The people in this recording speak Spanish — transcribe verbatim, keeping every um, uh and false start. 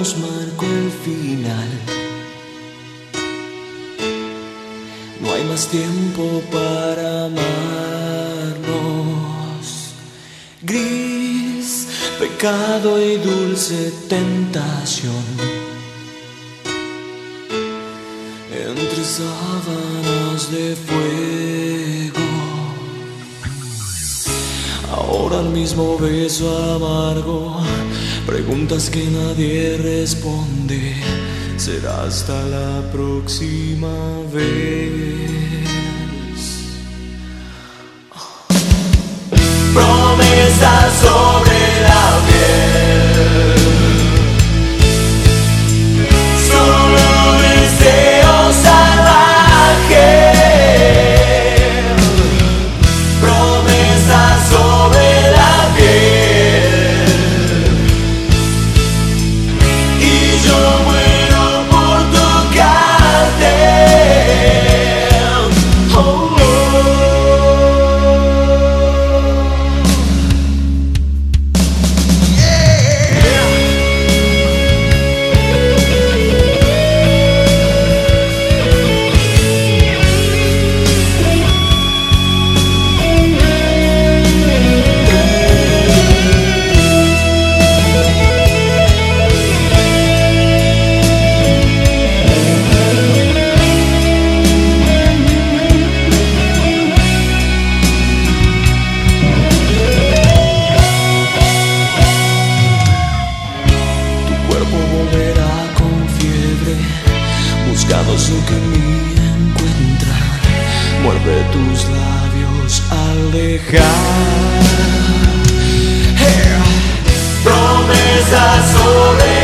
nos marcó el final. No hay más tiempo para amarnos. Gris, pecado y dulce tentación. Entre sábanas de fuego. Ahora el mismo beso amargo. Preguntas que nadie responde. Será hasta la próxima vez. Promesas sobre la piel. Solo deseos salvajes. Promesas sobre la piel. Y yo muero por tocarte. Oh, oh. Buscando eso que ni encuentra, muerde tus labios al dejar. Hey. Promesas sobre